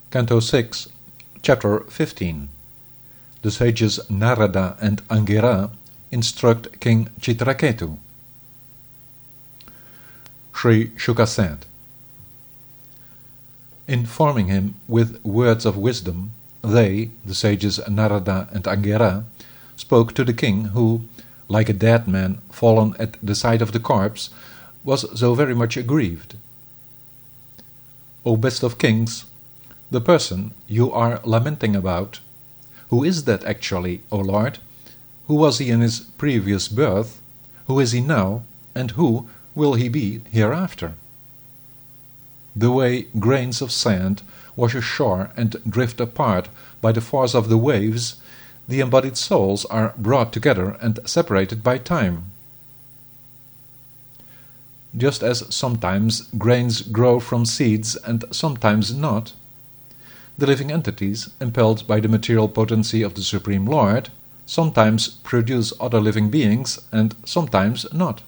Canto 6, Chapter 15. The sages Narada and Angira instruct King Chitraketu. Sri Shuka said, informing him with words of wisdom, they, the sages Narada and Angira, spoke to the king who, like a dead man fallen at the sight of the corpse, was so very much aggrieved. O best of kings, the person you are lamenting about, who is that actually, O Lord? Who was he in his previous birth? Who is he now? And who will he be hereafter? The way grains of sand wash ashore and drift apart by the force of the waves, the embodied souls are brought together and separated by time. Just as sometimes grains grow from seeds and sometimes not, the living entities, impelled by the material potency of the Supreme Lord, sometimes produce other living beings and sometimes not.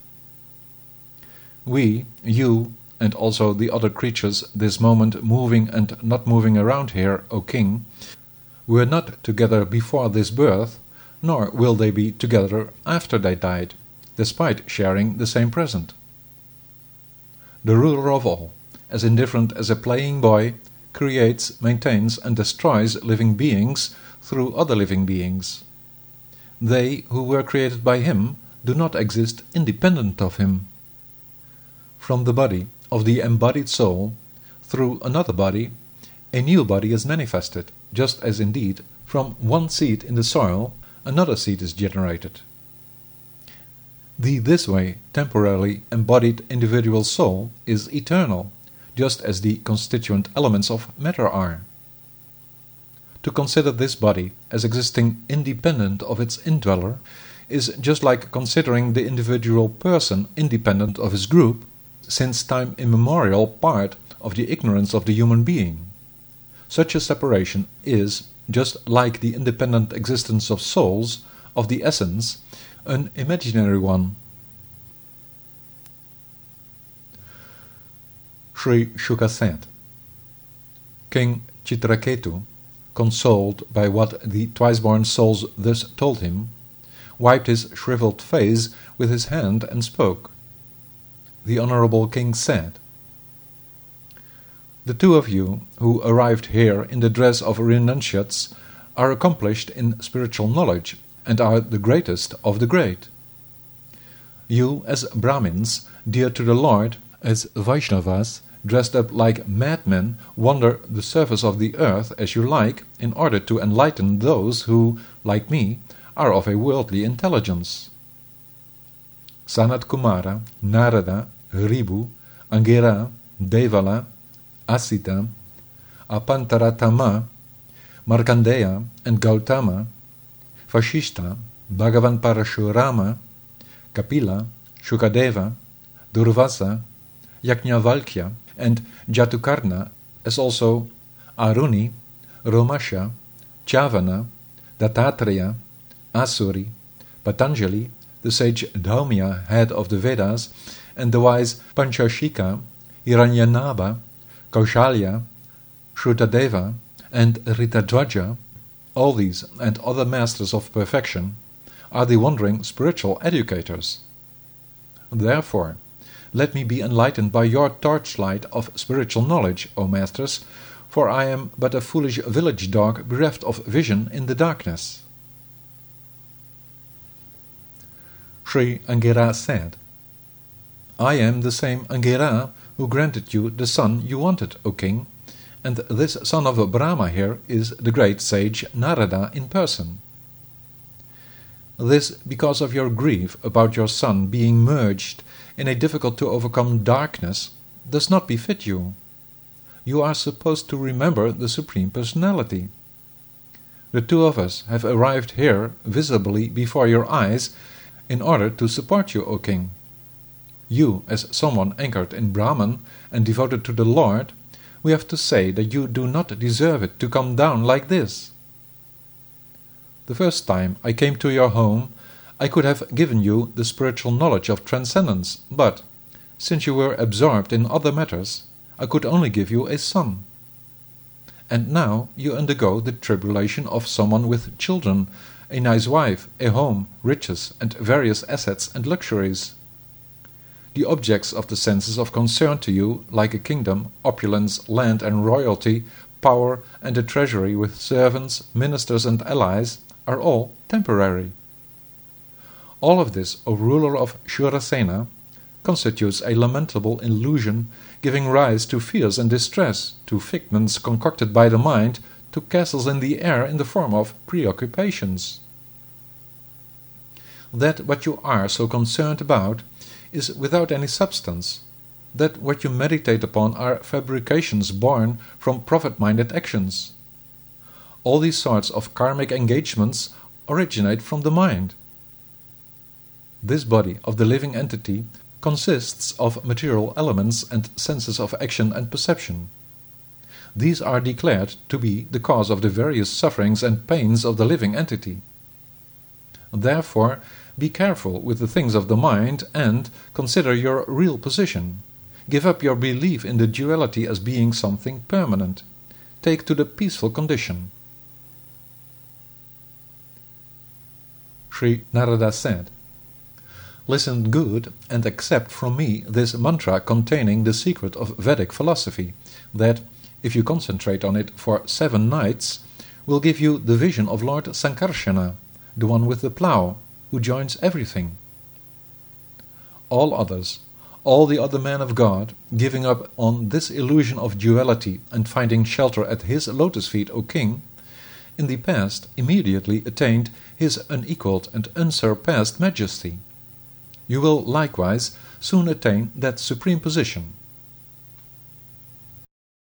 We, you, and also the other creatures this moment moving and not moving around here, O King, were not together before this birth, nor will they be together after they died, despite sharing the same present. The ruler of all, as indifferent as a playing boy, creates, maintains, and destroys living beings through other living beings. They who were created by him do not exist independent of him. From the body of the embodied soul, through another body, a new body is manifested, just as indeed from one seed in the soil another seed is generated. The this way temporarily embodied individual soul is eternal, just as the constituent elements of matter are. To consider this body as existing independent of its indweller is just like considering the individual person independent of his group, since time immemorial part of the ignorance of the human being. Such a separation is, just like the independent existence of souls, of the essence, an imaginary one. Sri Shuka said, King Chitraketu, consoled by what the twice-born souls thus told him, wiped his shriveled face with his hand and spoke. The honorable king said, the two of you who arrived here in the dress of renunciates are accomplished in spiritual knowledge and are the greatest of the great. You, as Brahmins, dear to the Lord, as Vaishnavas, dressed up like madmen, wander the surface of the earth as you like, in order to enlighten those who, like me, are of a worldly intelligence. Sanat Kumara, Narada, Ribu, Angira, Devala, Asita, Apantaratama, Markandeya and Gautama, Vashishta, Bhagavan Parashurama, Kapila, Shukadeva, Durvasa, Yajnavalkya, and Jatukarna, as also Aruni, Romasha, Chavana, Dattatreya, Asuri, Patanjali, the sage Dhaumya, head of the Vedas, and the wise Panchashika, Hiranyanaba, Kaushalya, Shrutadeva, and Ritadwaja, all these and other masters of perfection, are the wandering spiritual educators. Therefore, let me be enlightened by your torchlight of spiritual knowledge, O masters, for I am but a foolish village dog bereft of vision in the darkness. Sri Angira said, I am the same Angira who granted you the son you wanted, O king, and this son of Brahma here is the great sage Narada in person. This because of your grief about your son being merged in a difficult-to-overcome darkness does not befit you. You are supposed to remember the Supreme Personality. The two of us have arrived here visibly before your eyes in order to support you, O king. You, as someone anchored in Brahman and devoted to the Lord, we have to say that you do not deserve it to come down like this. The first time I came to your home, I could have given you the spiritual knowledge of transcendence, but, since you were absorbed in other matters, I could only give you a son. and now you undergo the tribulation of someone with children, a nice wife, a home, riches, and various assets and luxuries. The objects of the senses of concern to you, like a kingdom, opulence, land and royalty, power, and a treasury with servants, ministers, and allies, are all temporary. All of this, O ruler of Shurasena, constitutes a lamentable illusion, giving rise to fears and distress, to figments concocted by the mind, to castles in the air in the form of preoccupations. That what you are so concerned about is without any substance, that what you meditate upon are fabrications born from profit-minded actions. All these sorts of karmic engagements originate from the mind. This body of the living entity consists of material elements and senses of action and perception. These are declared to be the cause of the various sufferings and pains of the living entity. Therefore, be careful with the things of the mind and consider your real position. Give up your belief in the duality as being something permanent. Take to the peaceful condition. Sri Narada said, "Listen good and accept from me this mantra containing the secret of Vedic philosophy, that, if you concentrate on it for 7 nights, will give you the vision of Lord Sankarsana, the one with the plough, who joins everything. All others, all the other men of God, giving up on this illusion of duality and finding shelter at his lotus feet, O king, in the past immediately attained his unequalled and unsurpassed majesty. You will likewise soon attain that supreme position.